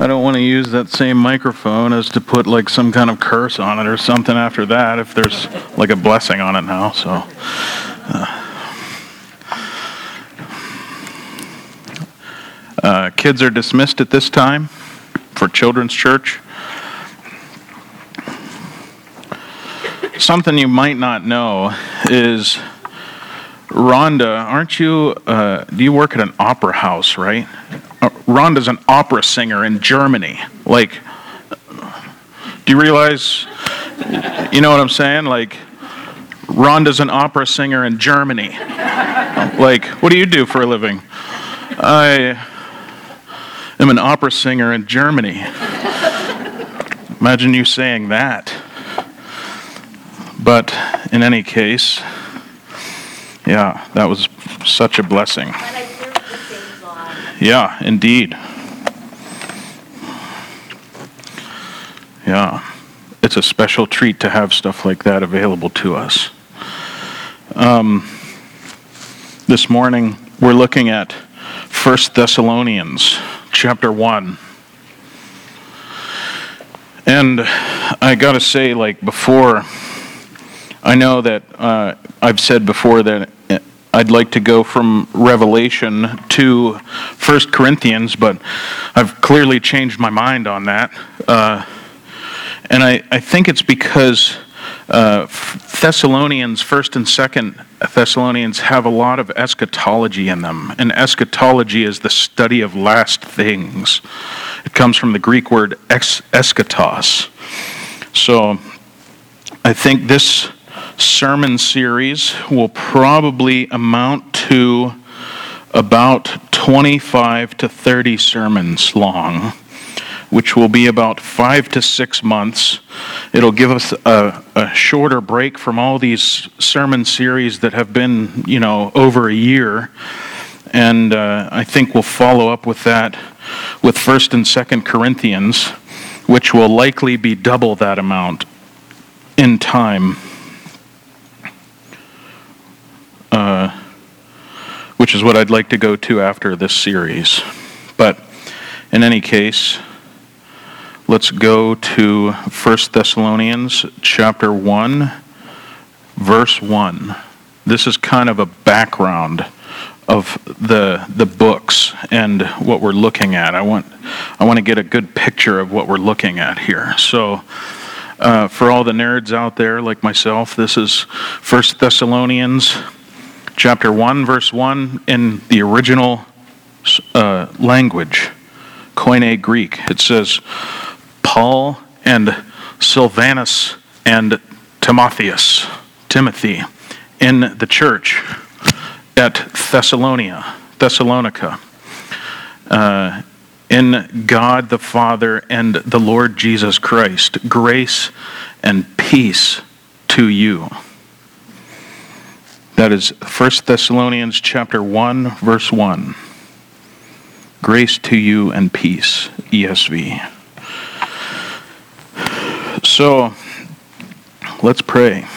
I don't want to use that same microphone as to put like some kind of curse on it or something after that if there's like a blessing on it now. So kids are dismissed at this time for Children's Church. Something you might not know is, Rhonda, aren't you, do you work at an opera house, right? Rhonda's an opera singer in Germany. Like, do you realize, you know what I'm saying? Like, Rhonda's an opera singer in Germany. Like, what do you do for a living? I am an opera singer in Germany. Imagine you saying that. But in any case, yeah, that was such a blessing. Yeah, indeed. Yeah, it's a special treat to have stuff like that available to us. This morning, we're looking at 1 Thessalonians chapter 1. And I gotta say, like before, I know that I've said before that I'd like to go from Revelation to 1 Corinthians, but I've clearly changed my mind on that. And I think it's because Thessalonians, 1st and 2nd Thessalonians, have a lot of eschatology in them. And eschatology is the study of last things. It comes from the Greek word eschatos. So I think this sermon series will probably amount to about 25 to 30 sermons long, which will be about 5 to 6 months. It'll give us a shorter break from all these sermon series that have been, over a year. And I think we'll follow up with that with 1st and 2nd Corinthians, which will likely be double that amount in time. Which is what I'd like to go to after this series. But in any case, let's go to 1 Thessalonians chapter 1, verse 1. This is kind of a background of the books and what we're looking at. I want to get a good picture of what we're looking at here. So for all the nerds out there like myself, this is 1 Thessalonians chapter 1, verse 1, in the original language, Koine Greek. It says, Paul and Silvanus and Timothy, in the church at Thessalonica, in God the Father and the Lord Jesus Christ, grace and peace to you. That is 1 Thessalonians chapter 1, verse 1. Grace to you and peace, ESV. So, let's pray.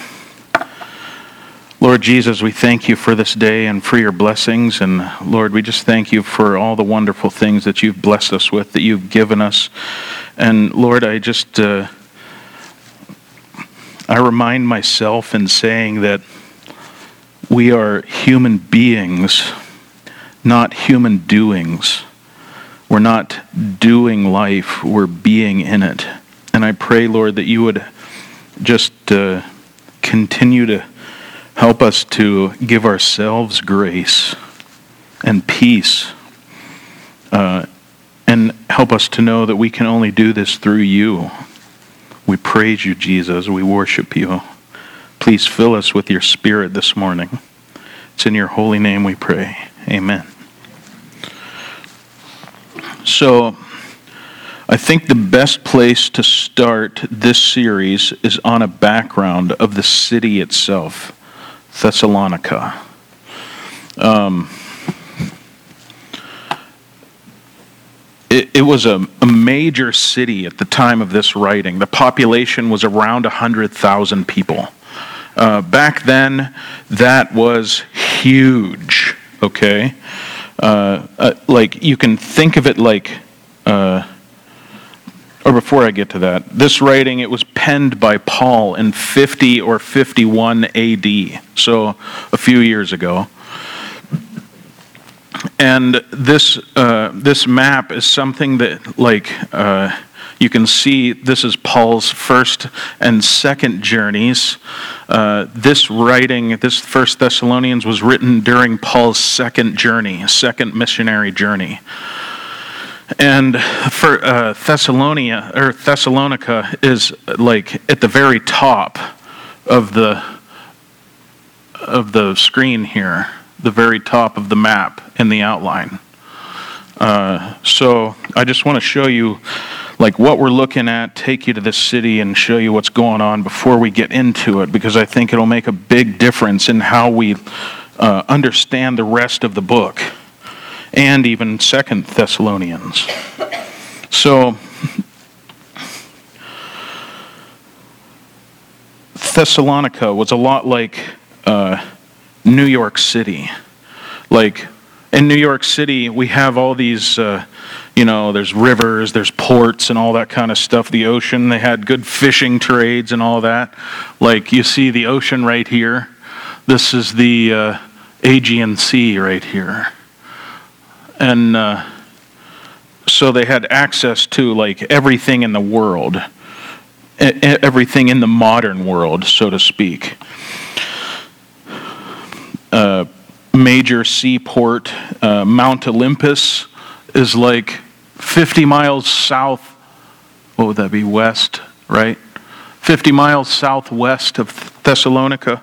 Lord Jesus, we thank you for this day and for your blessings. And Lord, we just thank you for all the wonderful things that you've blessed us with, that you've given us. And Lord, I just, I remind myself in saying that we are human beings, not human doings. We're not doing life, we're being in it. And I pray, Lord, that you would just continue to help us to give ourselves grace and peace, and help us to know that we can only do this through you. We praise you, Jesus. We worship you. Please fill us with your Spirit this morning. It's in your holy name we pray. Amen. So, I think the best place to start this series is on a background of the city itself, Thessalonica. It was a major city at the time of this writing. The population was around 100,000 people. Back then, that was huge, okay? Like, you can think of it like or before I get to that, this writing, it was penned by Paul in 50 or 51 AD, so a few years ago. And this map is something that, you can see this is Paul's first and second journeys. This writing, this First Thessalonians, was written during Paul's second missionary journey. And for Thessalonica is like at the very top of the screen here, the very top of the map in the outline. So I just want to show you like what we're looking at, take you to this city and show you what's going on before we get into it, because I think it'll make a big difference in how we understand the rest of the book and even 2 Thessalonians. So Thessalonica was a lot like New York City. Like in New York City, we have all these, there's rivers, there's ports and all that kind of stuff. The ocean, they had good fishing trades and all that. Like you see the ocean right here. This is the Aegean Sea right here. And so they had access to like everything in the world, everything in the modern world, so to speak. Major seaport, Mount Olympus is like 50 miles south, what would that be, west, right? 50 miles southwest of Thessalonica.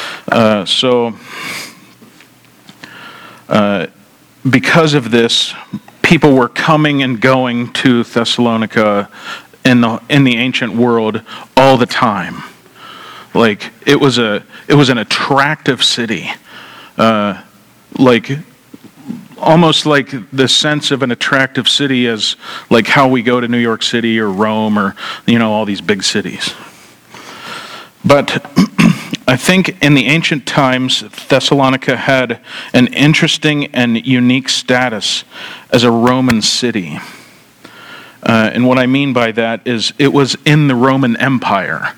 Because of this, people were coming and going to Thessalonica in the ancient world all the time. Like it was an attractive city. Like almost like the sense of an attractive city as like how we go to New York City or Rome or all these big cities. But I think in the ancient times, Thessalonica had an interesting and unique status as a Roman city. And what I mean by that is it was in the Roman Empire.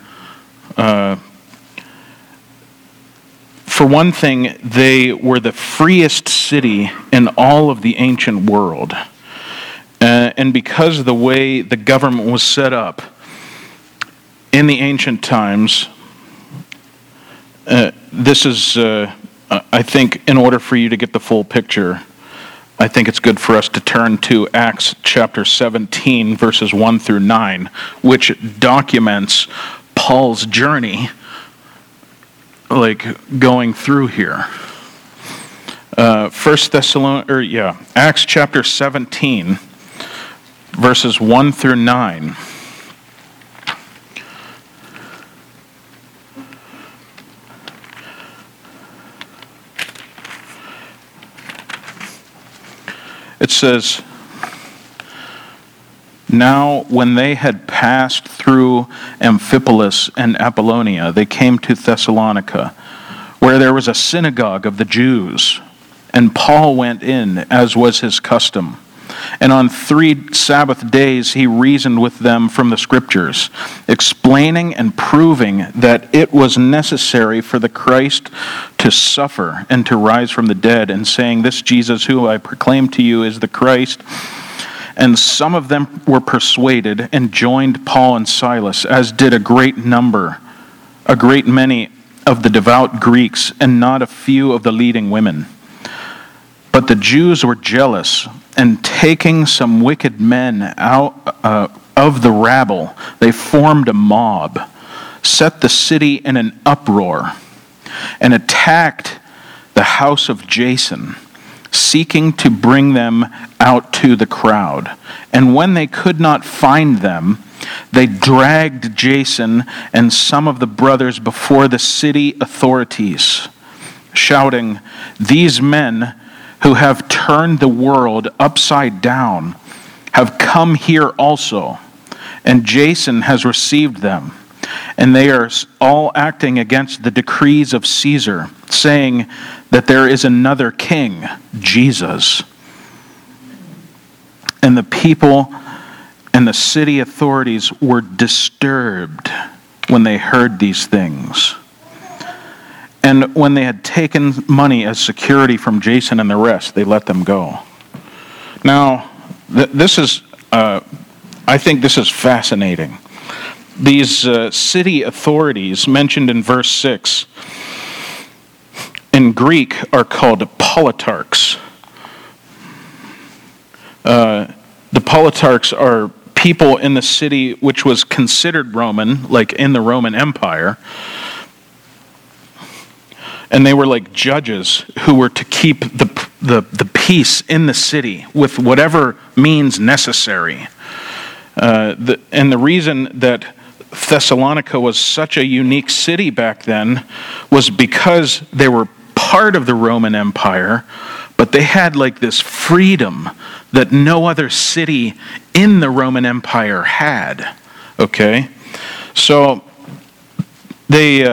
For one thing, they were the freest city in all of the ancient world. And because of the way the government was set up in the ancient times, this is, I think, in order for you to get the full picture, I think it's good for us to turn to Acts chapter 17, verses 1 through 9, which documents Paul's journey, like going through here. Acts chapter 17, verses 1 through 9. It says, "Now when they had passed through Amphipolis and Apollonia, they came to Thessalonica, where there was a synagogue of the Jews. And Paul went in, as was his custom. And on 3 Sabbath days he reasoned with them from the Scriptures, explaining and proving that it was necessary for the Christ to suffer and to rise from the dead, and saying, 'This Jesus who I proclaim to you is the Christ.' And some of them were persuaded and joined Paul and Silas, as did a great many of the devout Greeks, and not a few of the leading women. But the Jews were jealous, and taking some wicked men out of the rabble, they formed a mob, set the city in an uproar, and attacked the house of Jason, seeking to bring them out to the crowd. And when they could not find them, they dragged Jason and some of the brothers before the city authorities, shouting, 'These men who have turned the world upside down have come here also, and Jason has received them. And they are all acting against the decrees of Caesar, saying that there is another king, Jesus.' And the people And the city authorities were disturbed when they heard these things. And when they had taken money as security from Jason and the rest, they let them go. Now, this is, I think this is fascinating. These city authorities mentioned in verse 6 in Greek are called politarchs. The politarchs are people in the city which was considered Roman, like in the Roman Empire. And they were like judges who were to keep the peace in the city with whatever means necessary. And the reason that Thessalonica was such a unique city back then was because they were part of the Roman Empire, but they had like this freedom that no other city in the Roman Empire had. Okay? So they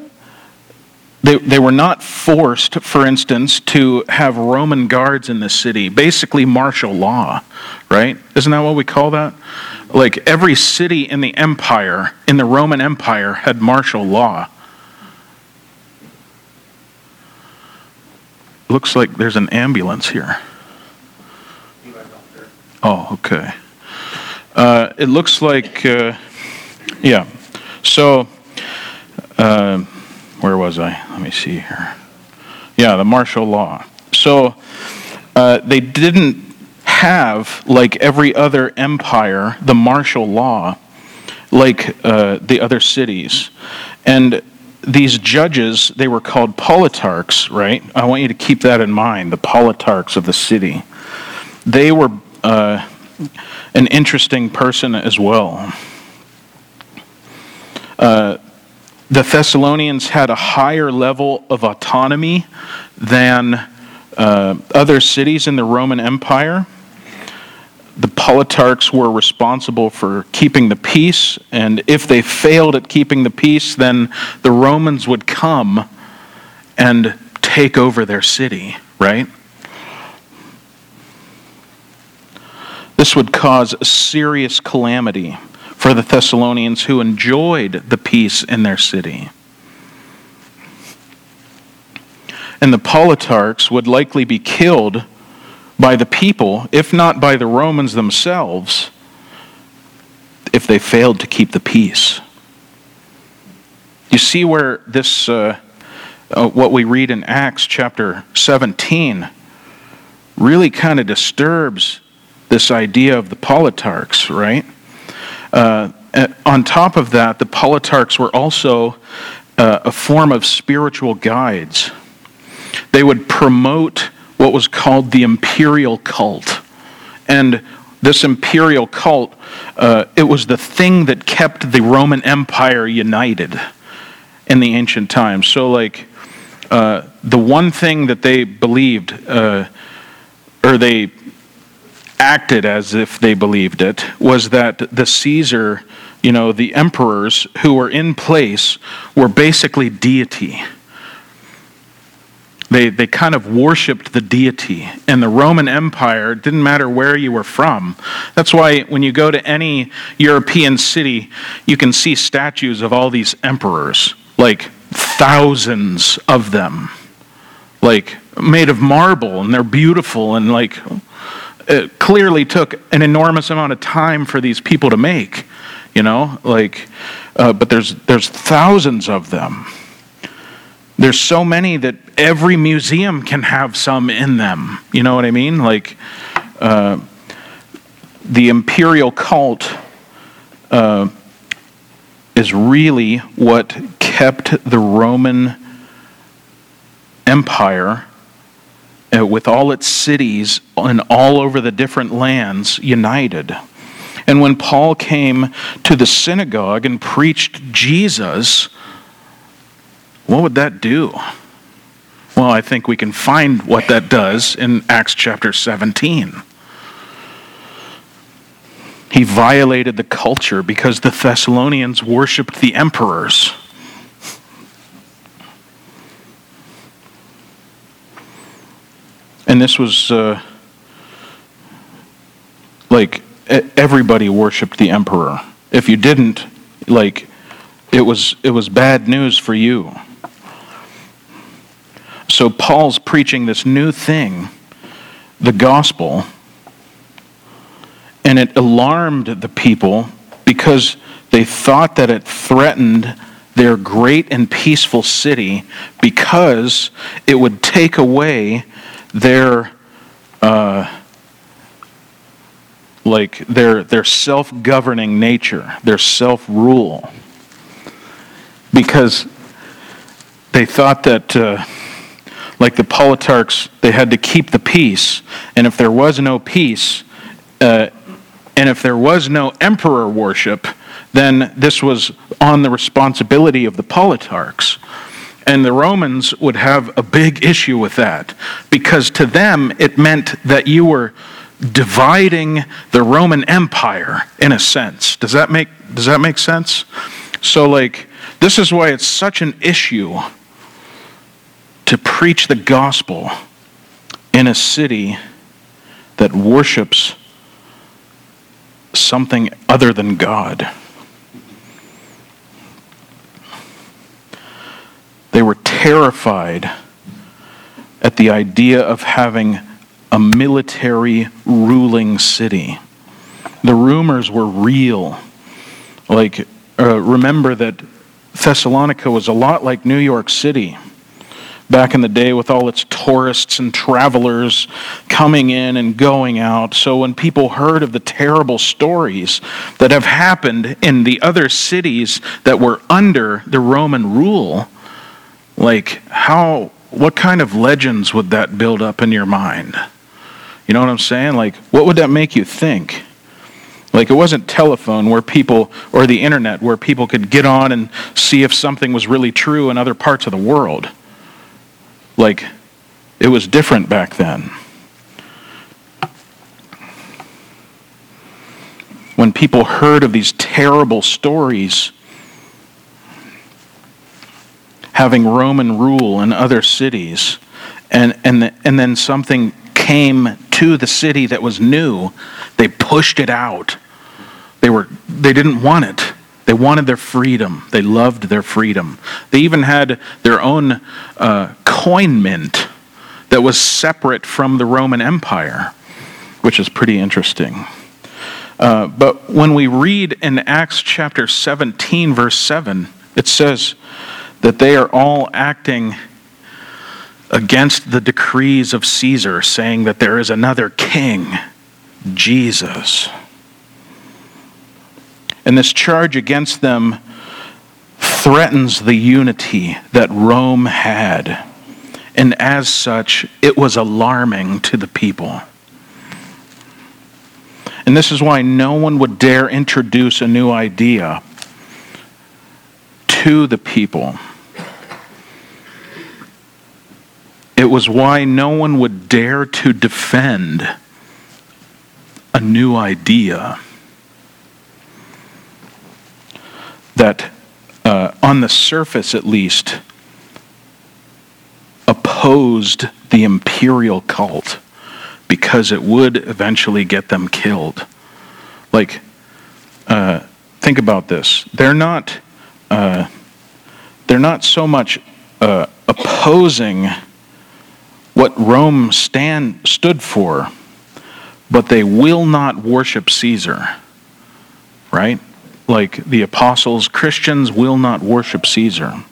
were not forced, for instance, to have Roman guards in the city. Basically martial law, right? Isn't that what we call that? Like every city in the empire, in the Roman Empire, had martial law. Looks like there's an ambulance here. Oh, okay. It looks like, yeah. So, where was I? Let me see here. Yeah, the martial law. So, they didn't have, like every other empire, the martial law like the other cities. And these judges, they were called politarchs, right? I want you to keep that in mind, the politarchs of the city. They were an interesting person as well. The Thessalonians had a higher level of autonomy than other cities in the Roman Empire. The politarchs were responsible for keeping the peace, and if they failed at keeping the peace, then the Romans would come and take over their city, right? This would cause a serious calamity for the Thessalonians who enjoyed the peace in their city. And the politarchs would likely be killed by the people, if not by the Romans themselves, if they failed to keep the peace. You see where this, what we read in Acts chapter 17, really kind of disturbs this idea of the politarchs, right? On top of that, the politarchs were also a form of spiritual guides. They would promote what was called the imperial cult. And this imperial cult, it was the thing that kept the Roman Empire united in the ancient times. So like, the one thing that they believed, or they acted as if they believed it, was that the Caesar, the emperors who were in place were basically deity. They kind of worshipped the deity. And the Roman Empire, it didn't matter where you were from. That's why when you go to any European city, you can see statues of all these emperors, like thousands of them, like made of marble, and they're beautiful, and like it clearly took an enormous amount of time for these people to make, but there's thousands of them. There's so many that every museum can have some in them. You know what I mean? Like, the imperial cult is really what kept the Roman Empire, with all its cities and all over the different lands, united. And when Paul came to the synagogue and preached Jesus, what would that do? Well, I think we can find what that does in Acts chapter 17. He violated the culture because the Thessalonians worshipped the emperors. And this was everybody worshiped the emperor. If you didn't, like, it was bad news for you. So Paul's preaching this new thing, the gospel, and it alarmed the people because they thought that it threatened their great and peaceful city because it would take away their their self-governing nature, their self-rule. Because they thought that, like the politarchs, they had to keep the peace, and if there was no peace, and if there was no emperor worship, then this was on the responsibility of the politarchs. And the Romans would have a big issue with that, because to them it meant that you were dividing the Roman Empire in a sense. Does that make sense? So like, this is why it's such an issue to preach the gospel in a city that worships something other than God. They were terrified at the idea of having a military ruling city. The rumors were real. Like, remember that Thessalonica was a lot like New York City back in the day, with all its tourists and travelers coming in and going out. So when people heard of the terrible stories that have happened in the other cities that were under the Roman rule, like, what kind of legends would that build up in your mind? You know what I'm saying? Like, what would that make you think? Like, it wasn't telephone where people, or the internet where people could get on and see if something was really true in other parts of the world. Like, it was different back then. When people heard of these terrible stories having Roman rule in other cities, and then something came to the city that was new, they pushed it out. They didn't want it. They wanted their freedom. They loved their freedom. They even had their own coin mint that was separate from the Roman Empire, which is pretty interesting. But when we read in Acts chapter 17, verse 7, it says that they are all acting against the decrees of Caesar, saying that there is another king, Jesus. And this charge against them threatens the unity that Rome had. And as such, it was alarming to the people. And this is why no one would dare introduce a new idea to the people. It was why no one would dare to defend a new idea that, on the surface at least, opposed the imperial cult, because it would eventually get them killed. Like, think about this. They're not so much opposing what Rome stood for, but they will not worship Caesar, right? Like the apostles, Christians will not worship Caesar.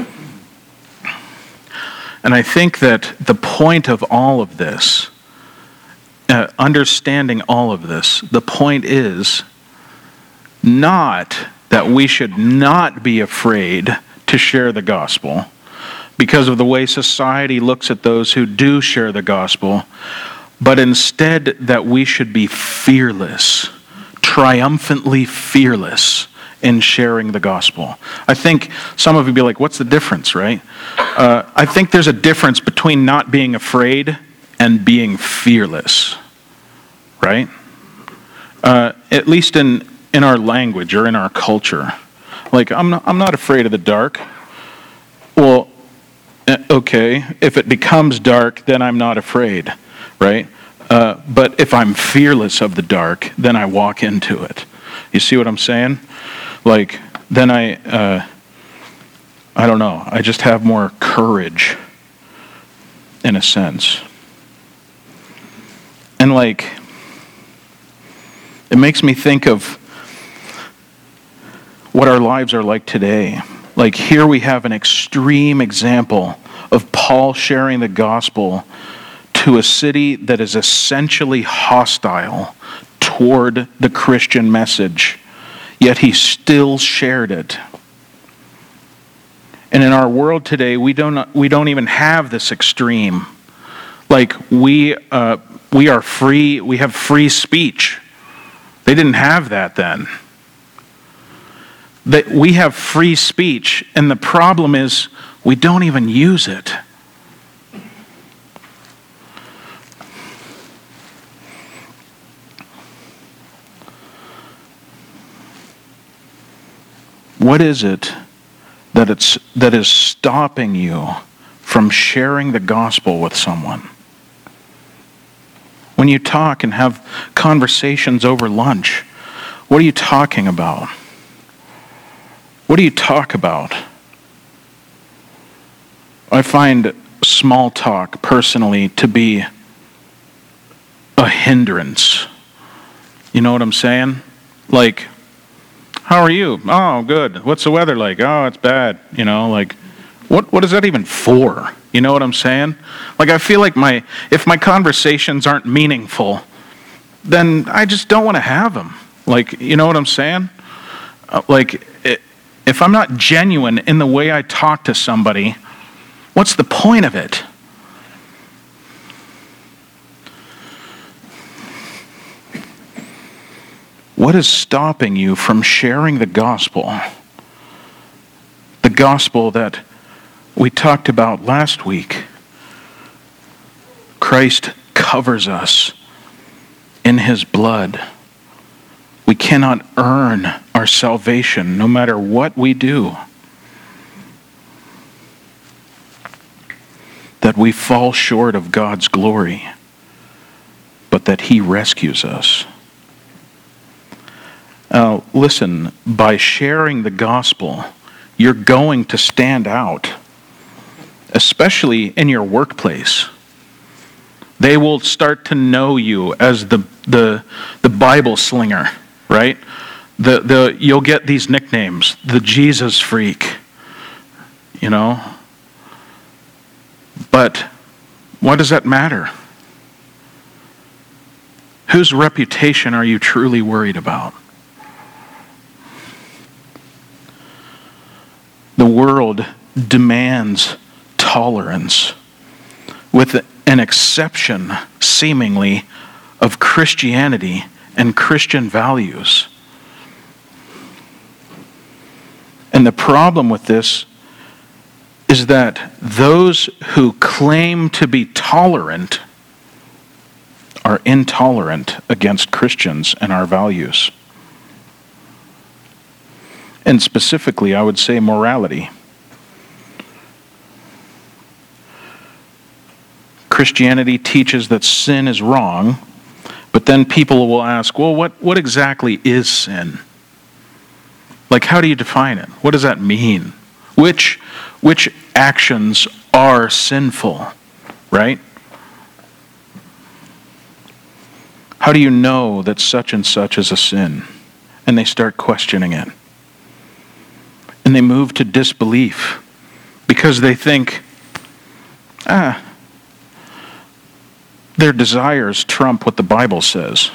And I think that the point of all of this, understanding all of this, the point is not that we should not be afraid to share the gospel because of the way society looks at those who do share the gospel, but instead that we should be fearless, triumphantly fearless in sharing the gospel. I think some of you be like, what's the difference, right? I think there's a difference between not being afraid and being fearless, right? At least in our language or in our culture. Like, I'm not afraid of the dark. Well, okay, if it becomes dark, then I'm not afraid, right? But if I'm fearless of the dark, then I walk into it. You see what I'm saying? Like, then I don't know, I just have more courage, in a sense. And like, it makes me think of what our lives are like today. Like, here we have an extreme example of Paul sharing the gospel to a city that is essentially hostile toward the Christian message, yet he still shared it. And in our world today, we don't even have this extreme. Like, we are free, we have free speech. They didn't have that then. That we have free speech, and the problem is we don't even use it. What is it that is stopping you from sharing the gospel with someone? When you talk and have conversations over lunch, what are you talking about? What do you talk about? I find small talk personally to be a hindrance. You know what I'm saying? Like, how are you? Oh, good. What's the weather like? Oh, it's bad. You know, like, what is that even for? You know what I'm saying? Like, I feel like if my conversations aren't meaningful, then I just don't want to have them. Like, you know what I'm saying? If I'm not genuine in the way I talk to somebody, what's the point of it? What is stopping you from sharing the gospel? The gospel that we talked about last week. Christ covers us in his blood. We cannot earn our salvation no matter what we do. That we fall short of God's glory, but that he rescues us. Listen, by sharing the gospel, you're going to stand out, especially in your workplace. They will start to know you as the Bible slinger, right? You'll get these nicknames, the Jesus freak, you know? But what does that matter? Whose reputation are you truly worried about? The world demands tolerance, with an exception, seemingly, of Christianity and Christian values. And the problem with this is that those who claim to be tolerant are intolerant against Christians and our values. And specifically, I would say morality. Christianity teaches that sin is wrong, but then people will ask, well, what exactly is sin? Like, how do you define it? What does that mean? Which actions are sinful, right? How do you know that such and such is a sin? And they start questioning it. And they move to disbelief because they think, their desires trump what the Bible says.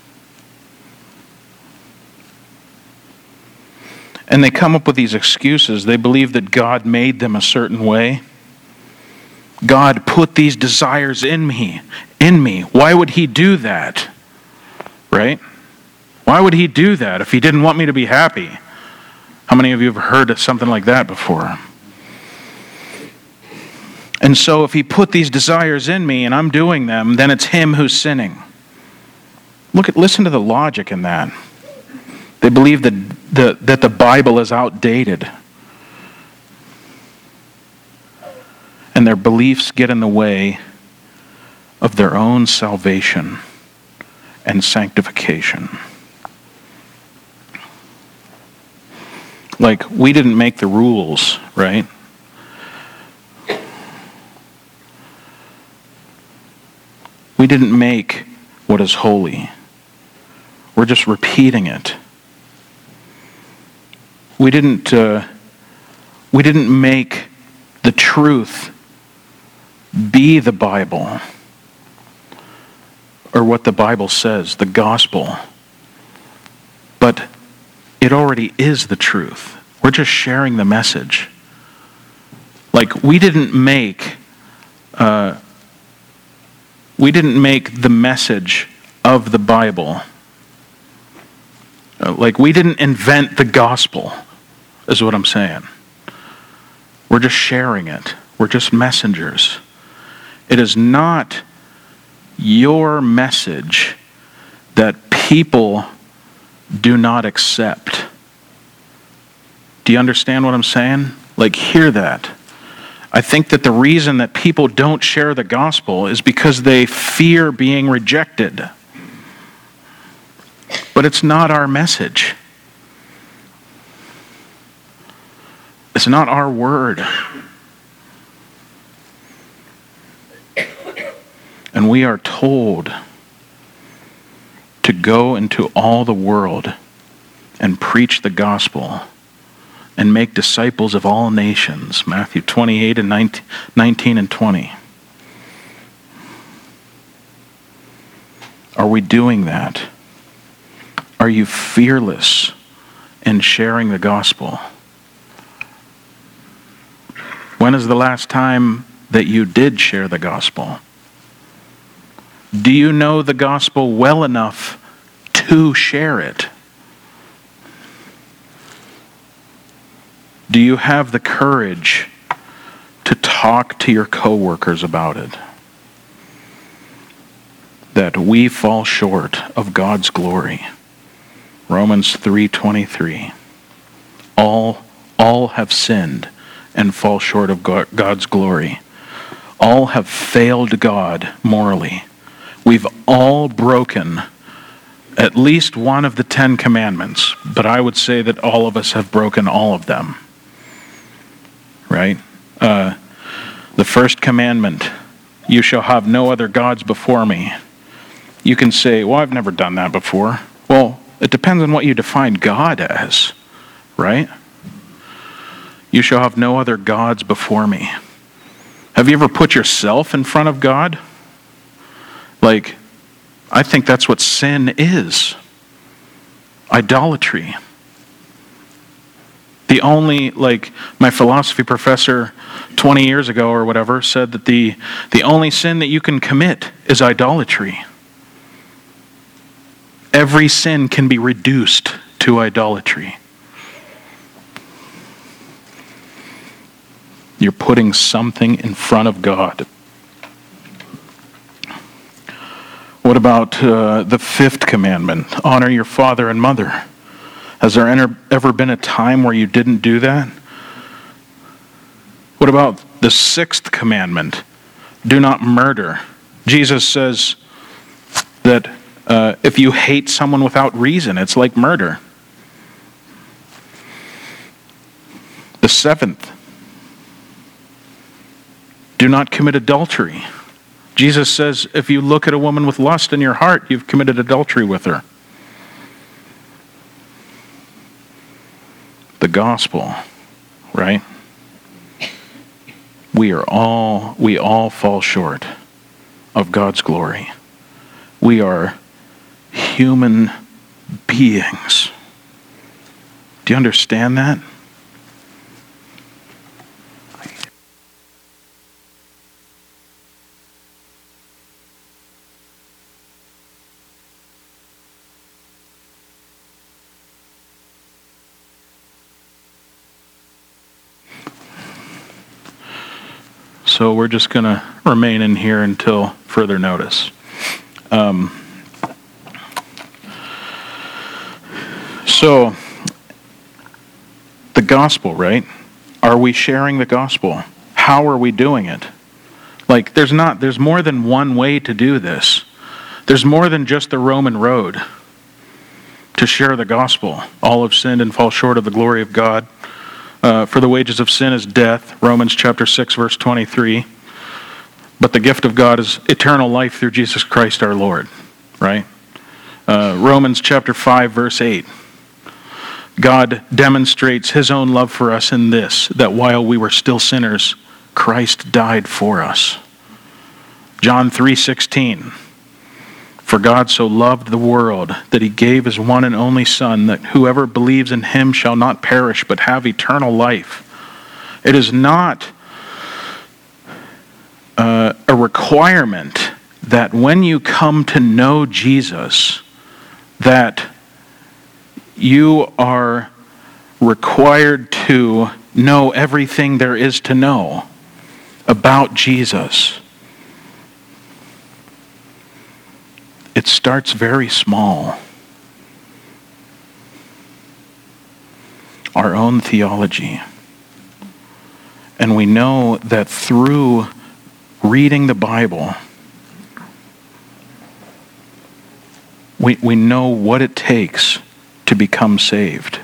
And they come up with these excuses. They believe that God made them a certain way. God put these desires in me. Why would he do that? Right? Why would he do that if he didn't want me to be happy? How many of you have heard of something like that before? And so if he put these desires in me and I'm doing them, then it's him who's sinning. Listen to the logic in that. They believe that the Bible is outdated. And their beliefs get in the way of of their own salvation and sanctification. Like, we didn't make the rules, right? We didn't make what is holy. We're just repeating it. We didn't make the truth be the Bible, or what the Bible says, the gospel. But it already is the truth. We're just sharing the message. Like, we didn't make the message of the Bible. Like, we didn't invent the gospel, is what I'm saying. We're just sharing it. We're just messengers. It is not your message that people do not accept. Do you understand what I'm saying? Like, hear that. I think that the reason that people don't share the gospel is because they fear being rejected. But it's not our message. It's not our word. And we are told to go into all the world and preach the gospel and make disciples of all nations. Matthew 28 and 19 and 20. Are we doing that? Are you fearless in sharing the gospel? When is the last time that you did share the gospel? Do you know the gospel well enough to share it? Do you have the courage to talk to your coworkers about it? That we fall short of God's glory. Romans 3:23. All have sinned and fall short of God's glory. All have failed God morally. We've all broken at least one of the 10 commandments, but I would say that all of us have broken all of them. Right? The first commandment, you shall have no other gods before me. You can say, well, I've never done that before. Well, it depends on what you define God as, right? You shall have no other gods before me. Have you ever put yourself in front of God? Like, I think that's what sin is. Idolatry. The only, like, my philosophy professor 20 years ago or whatever said that the only sin that you can commit is idolatry. Every sin can be reduced to idolatry. You're putting something in front of God. What about the fifth commandment? Honor your father and mother. Has there ever been a time where you didn't do that? What about the sixth commandment? Do not murder. Jesus says that if you hate someone without reason, it's like murder. The seventh, do not commit adultery. Jesus says if you look at a woman with lust in your heart, you've committed adultery with her. The gospel, right? We all fall short of God's glory. We are human beings. Do you understand that? So we're just going to remain in here until further notice. So, the gospel, right? Are we sharing the gospel? How are we doing it? Like, there's more than one way to do this. There's more than just the Roman road to share the gospel. All have sinned and fall short of the glory of God. For the wages of sin is death, Romans chapter 6, verse 23. But the gift of God is eternal life through Jesus Christ our Lord, right? Romans chapter 5, verse 8. God demonstrates his own love for us in this, that while we were still sinners, Christ died for us. John 3:16. For God so loved the world that he gave his one and only Son, that whoever believes in him shall not perish but have eternal life. It is not a requirement that when you come to know Jesus, that you are required to know everything there is to know about Jesus. It starts very small. Our own theology. And we know that through reading the Bible, we know what it takes to become saved.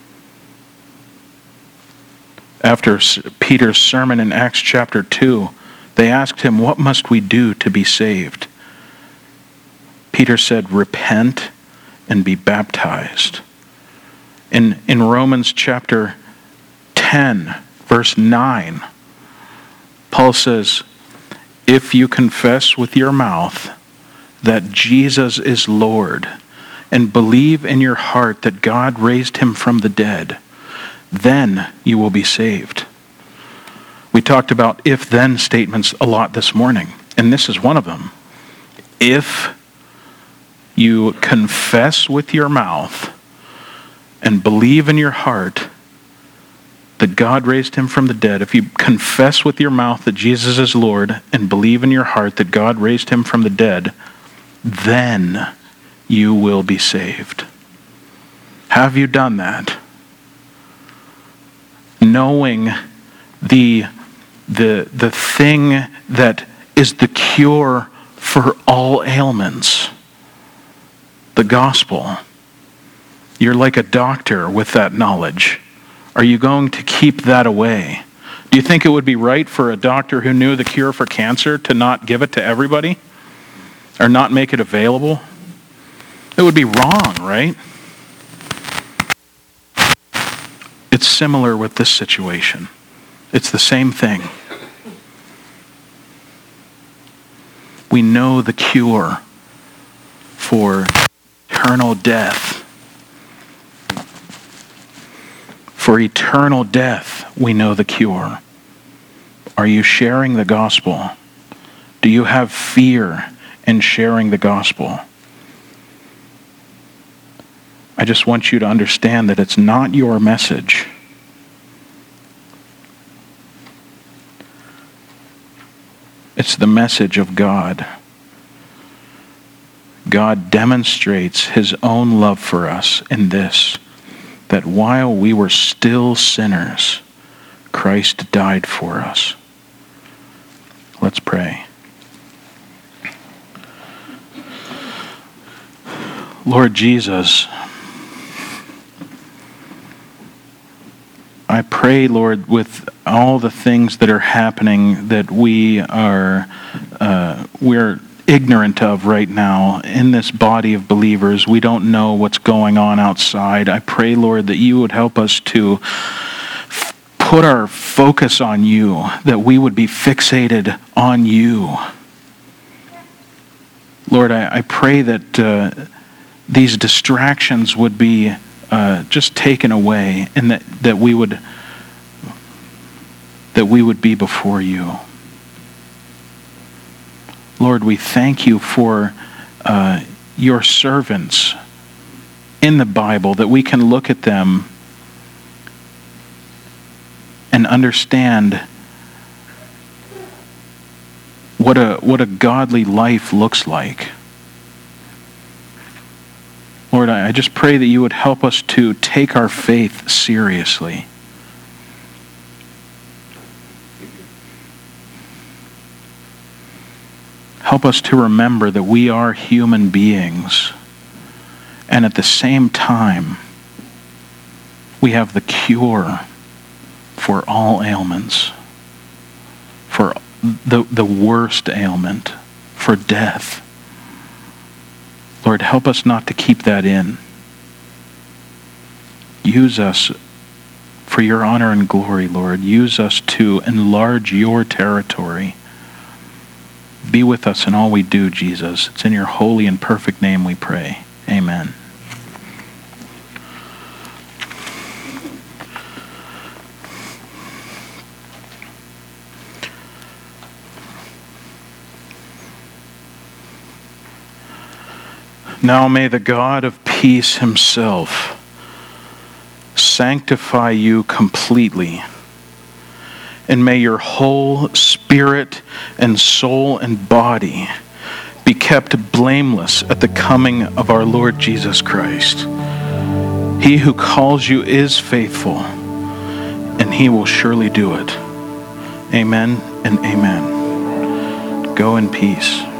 After Peter's sermon in Acts chapter 2, they asked him, "What must we do to be saved?" Peter said, "Repent and be baptized." In Romans chapter 10, verse 9, Paul says, "If you confess with your mouth that Jesus is Lord and believe in your heart that God raised him from the dead, then you will be saved." We talked about if-then statements a lot this morning, and this is one of them. If you confess with your mouth and believe in your heart that God raised him from the dead, if you confess with your mouth that Jesus is Lord and believe in your heart that God raised him from the dead, then you will be saved. Have you done that? Knowing the thing that is the cure for all ailments, the gospel. You're like a doctor with that knowledge. Are you going to keep that away? Do you think it would be right for a doctor who knew the cure for cancer to not give it to everybody? Or not make it available? It would be wrong, right? It's similar with this situation. It's the same thing. We know the cure for eternal death. For eternal death, we know the cure. Are you sharing the gospel? Do you have fear in sharing the gospel? I just want you to understand that it's not your message. It's the message of God. God demonstrates his own love for us in this, that while we were still sinners, Christ died for us. Let's pray. Lord Jesus, I pray, Lord, with all the things that are happening that we're ignorant of right now in this body of believers. We don't know what's going on outside. I pray, Lord, that you would help us to put our focus on you, that we would be fixated on you. Lord, I pray that these distractions would be just taken away, and that we would be before you. Lord, we thank you for your servants in the Bible, that we can look at them and understand what a godly life looks like. Lord, I just pray that you would help us to take our faith seriously. Help us to remember that we are human beings, and at the same time, we have the cure for all ailments, for the worst ailment, for death. Lord, help us not to keep that in. Use us for your honor and glory, Lord. Use us to enlarge your territory. Be with us in all we do, Jesus. It's in your holy and perfect name we pray. Amen. Now may the God of peace himself sanctify you completely, and may your whole spirit and soul and body be kept blameless at the coming of our Lord Jesus Christ. He who calls you is faithful, and he will surely do it. Amen and amen. Go in peace.